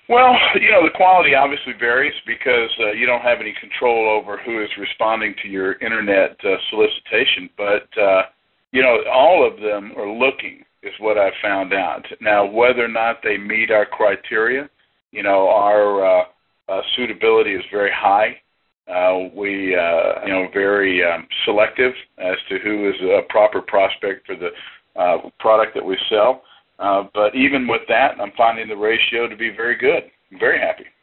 Well, the quality obviously varies because you don't have any control over who is responding to your internet solicitation. But, all of them are looking is what I've found out. Now, whether or not they meet our criteria, our suitability is very high. We, very selective as to who is a proper prospect for the product that we sell. But even with that, I'm finding the ratio to be very good. I'm very happy.